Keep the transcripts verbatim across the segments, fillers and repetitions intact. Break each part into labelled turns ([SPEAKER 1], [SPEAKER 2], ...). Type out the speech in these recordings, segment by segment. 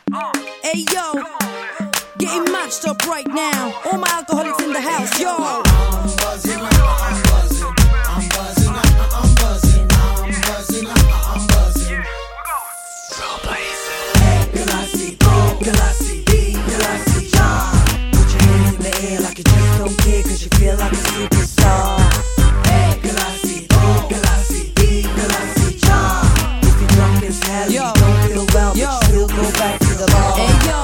[SPEAKER 1] Hey yo, getting matched up right now. All my alcoholics in the house, yo.
[SPEAKER 2] I'm buzzing, I'm buzzing, I'm buzzing, I'm buzzing, I'm buzzing, I'm buzzing. Hey, Galassi, oh, Galassi, D, Galassi, ja. Put your hands in the air like you just don't care, cause you feel like a superstar. Hey, Galassi, oh, Galassi, D, Galassi, ja. If you're drunk as hell,
[SPEAKER 1] Yo.
[SPEAKER 2] you don't feel well, but
[SPEAKER 1] Yo.
[SPEAKER 2] you still go back to the bar.
[SPEAKER 1] Hey yo,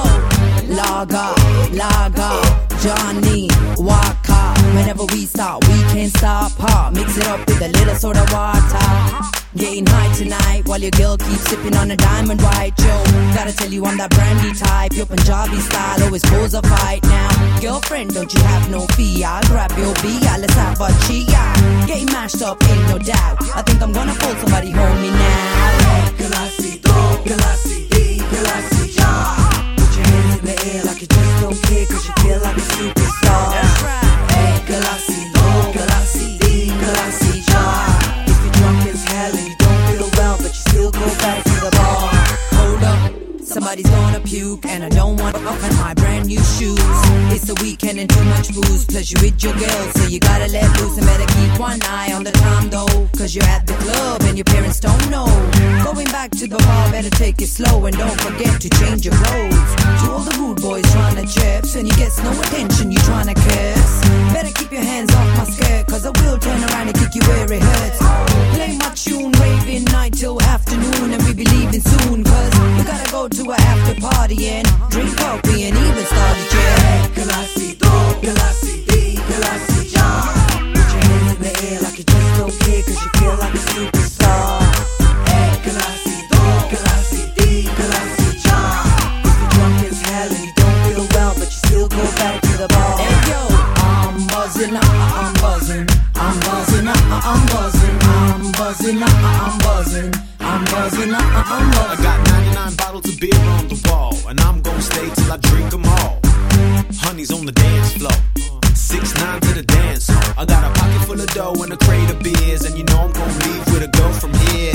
[SPEAKER 1] Laga, Laga, Johnny, Waka. Whenever we start, we can't stop. Huh? Mix it up with a little soda water. Getting high tonight while your girl keeps sipping on a diamond white. Yo, gotta tell you I'm that brandy type. Your Punjabi style always cause a fight now. Girlfriend, don't you have no fear? I'll grab your beer, let's have a chia. Getting mashed up, ain't no doubt. I think I'm gonna pull somebody home me now.
[SPEAKER 2] Galassi, oh, Galassi, D, Galassi, ja. Put your hands in the air like you just don't care, cause you feel like a superstar.
[SPEAKER 1] That's right.
[SPEAKER 2] Hey, Galassi, oh, Galassi, D, Galassi, ja. If you're drunk as hell and you don't feel well, but you still go back to the bar.
[SPEAKER 1] Hold up, somebody's gonna puke, and I don't want to open my brand new shoes. It's the weekend and too much booze, plus you with your girl, so you gotta let loose and better keep one eye on the time though, cause you're at the club and your parents don't know. Going back to the bar, better take it slow and don't forget to change your clothes. To all the rude boys trying to chips and you get no attention, you trying to curse. Better keep your hands off my skirt, cause I will turn around and kick you where it hurts. Play my tune, raving night till afternoon, and we be leaving soon, cause we gotta go to a after party and drink up, we ain't even started yet.
[SPEAKER 2] Galassi, oh, Galassi, D, Galassi, ja. Put your hands in the air like you just don't care, cause you feel like a superstar. Hey, Galassi, oh, Galassi, D, Galassi, ja. If you're drunk as hell and you don't feel well, but you still go back to the bar.
[SPEAKER 1] Hey yo,
[SPEAKER 2] I'm buzzing, I'm buzzing, I'm buzzing, I'm buzzing, I'm buzzing, I'm buzzing, I'm buzzing, I'm buzzing.
[SPEAKER 3] I got ninety-nine bottles of beer on the wall, and I'm gonna stay till I drink them all. Honey's on the dance floor, six nine to the dance hall. I got a pocket full of dough and a crate of beers, and you know I'm gonna leave with a girl from here.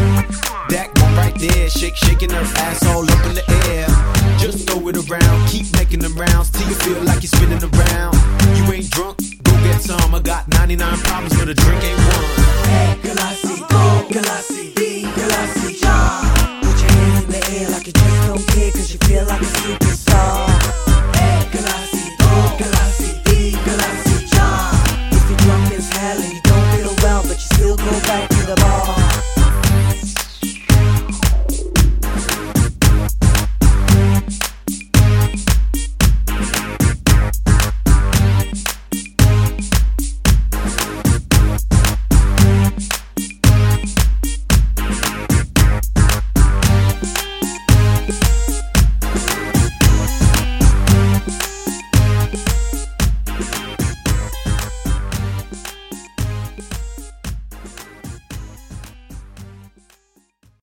[SPEAKER 3] That one right there, shake, shaking her ass all up in the air. Just throw it around, keep making them rounds till you feel like you're spinning around. You ain't drunk, go get some. I got ninety-nine problems, but a drink ain't one.
[SPEAKER 2] Hey, Galassi, oh, Galassi, D,